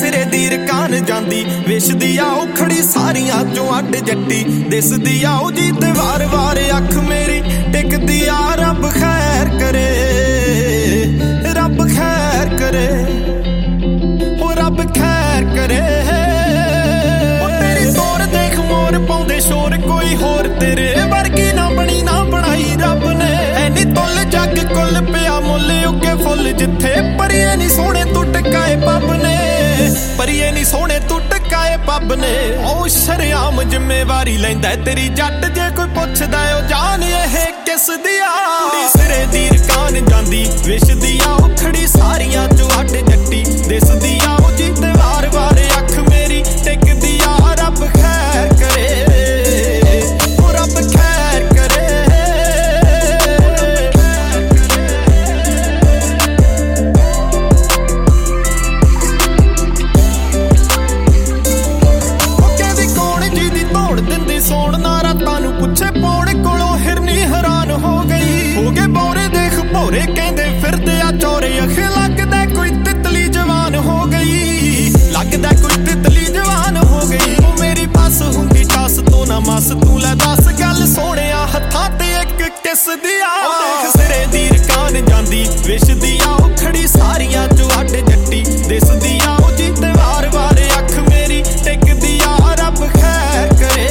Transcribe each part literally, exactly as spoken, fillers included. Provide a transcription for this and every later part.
सिरे दी रकान जांदी विशदी आओ खड़ी सारियां चों अड जट्टी दिसदी आओ जी ते वार वार अख मेरी टिकदी आ रब खैर करे रब खैर करे ओ रब खैर करे ओ तेरी तोर देख मोर पाउंदे शोर कोई होर तेरे वर्गी ना बनी ना बनाई रब ने ऐनी तुल जग कुल पिया मुल उगे फुल जिथे परिए नी सोहणे तू टकाए पब ने परिए नी सोहणे तू टकाए पब ने ओ शरेआम जिम्मेवारी लैंदा तेरी जट जे कोई पुछदा ओ जान एह किस दी आ कुड़ी सिरे दी रकान जांदी विशदी आओ खड़ी सारियां चों अड जट्टी दिसदी आओ जी ते वार वार अख मेरी टिकदी आ रब खैर करे ओ रब खैर करे सोण ना रातां नूं पुछे पौड़ कोलों हिरनी हैरान हो गई हो गए बोरे देख भोरे कहंदे फिरदे आ चोरे अखे लगदा कोई तितली जवान हो गई लगदा कोई तितली जवान हो गई ओ मेरी बस हुंदी टस तो ना मस तू लै दस गल सोहणिया हत्थां ते इक किस दी आ देख सिरे दी रकान जांदी विशदी आओ खड़ी सारियां चों अड जट्टी दिसदी आओ जी ते वार वार अख मेरी टिकदी आ रब खैर करे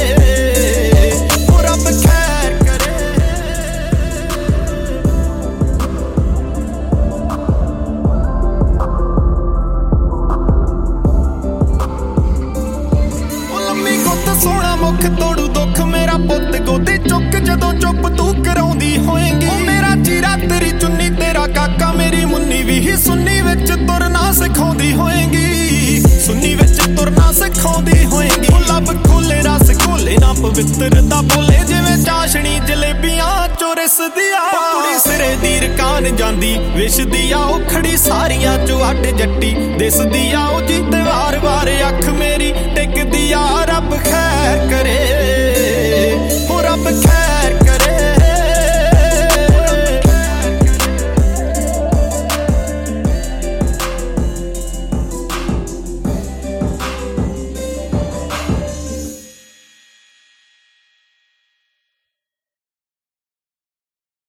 सोहना मुख तोड़ू दुख मेरा पुत गोदी चुक जदों चुप तू कराउंदी होएगी मेरा चीरा तेरी चुन्नी तेरा काका मेरी मुन्नी भी ही सुन्नी विच तुरना सिखाउंदी होएगी सुन्नी विच तुरना सिखाउंदी होएगी लब खोले रस खोले ना पवित्र दा बोले जिवें चाशनी जलेबियां चोरस दिया कुड़ी सिरे दी रकान जांदी विशदी आओ खड़ी सारियां चों अड जट्टी दिसदी आओ जी ते